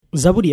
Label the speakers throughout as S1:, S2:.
S1: Zaburi ya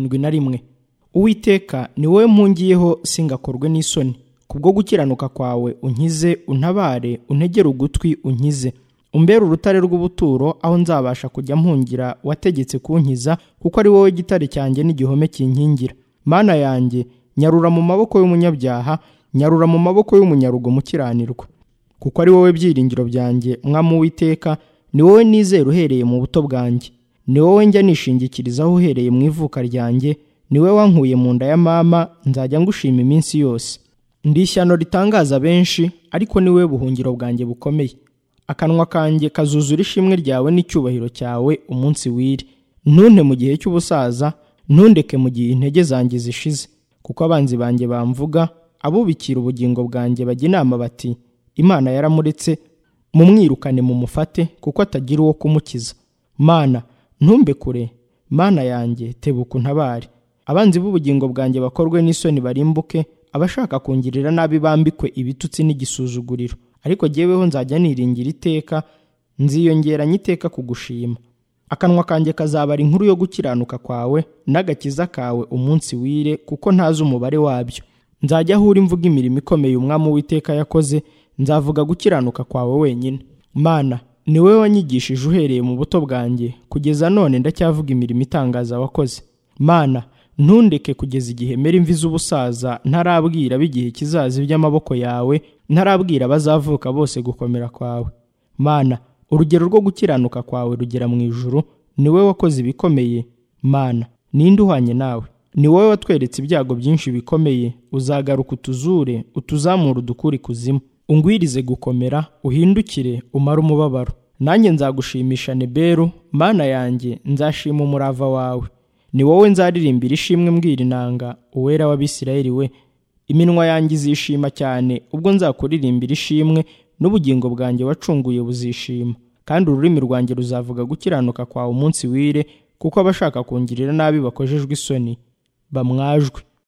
S1: 71. Uwiteka ni wowe mpungiyeho singakorwe n'isoni. Kubwo gukiranuka kwawe unkize, untabare, untegere ugutwi unkize. Umbere urutare rw'ubuturo aho nzabasha kujya mpungira wategetse kunkiza, kuko ari wowe gitare cyanjye n'igihome kinkingira. Mana yanjye, nyarura mu maboko y'umunyabyaha, nyarura mu maboko y'umunyarugo mukiranirwa. Kuko ari wowe byiringiro byanjye, Mwami Uwiteka, ni wowe nizera uhereye mu buto bwanjye. Ni wowe njya nishingikirizaho uhereye mu ivuka ryanjye, ni wowe wankuye mu nda ya mama, nzajya ngushima iminsi yose. Ndi ishyano ritangaza benshi, ariko ni wowe buhungiro bwanjye bukomeye. Akanwa kanjye kazuzura ishimwe ryawe n'icyubahiro cyawe umunsi wire. Ntunte mu gihe cy'ubusaza, ntundeke mu gihe intege zanjye zishize. Kuko abanzi banjye bamvuga, abubikira ubugingo bwanjye bajya inama bati, Imana yaramuretse, mumwirukane mumufate, kuko atagira uwo kumukiza. Mana, ntumbe kure, Mana yanjye, tebuka untabare. Abanzi b'ubugingo bwanjye bakorwe n'isoni barimbuke, abashaka kungirira nabi bambikwe ibitutsi n'igisuzuguriro. Ariko jyeweho nzajya niringira iteka, nziyongeranya iteka kugushima. Akanwa kanjye kazabara inkuru yo gukiranuka kwawe n'agakiza kawe umunsi wire, kuko ntazi umubare wabyo. Nzajya aho uri mvuga imirimo ikomeye Umwami Uwiteka yakoze, nzavuga gukiranuka kwawe wenyine. Mana, ni wowe wanyigishije uhereye mu buto bwanjye, kugeza none ndacyavuga imirimo itangaza wakoze. Mana, ntundeke kugeza igihe mera imvi z'ubusaza, ntarabwira b'igihe kizaza iby'amaboko yawe, ntarabwira abazavuka bose gukomera kwawe. Mana, urugero rwo gukiranuka kwawe rugera mu ijuru, ni wowe wakoze ibikomeye. Mana, ninde uhwanye nawe? Ni wowe watweretse ibyago byinshi bikomeye, uzagaruka utuzure, utuzamura udukure ikuzimu. Ungwirize gukomera, uhindukire, umare umubabaro. Nanjye nzagushimisha Neberu, Mana yanjye, nzashima umurava wawe. Ni wowe nzaririmbira ishimwe mbwira inanga, Uwera w'Abisirayeli we. Iminwa yanjye izishima cyane ubwo nzakuririmbira ishimwe, n'ubugingo bwanjye wacunguye buzishima. Kandi ururimi rwanjye ruzavuga gukiranuka kwawe umunsi wire, kuko abashaka kungirira nabi bakojejwe isoni bamwajwe.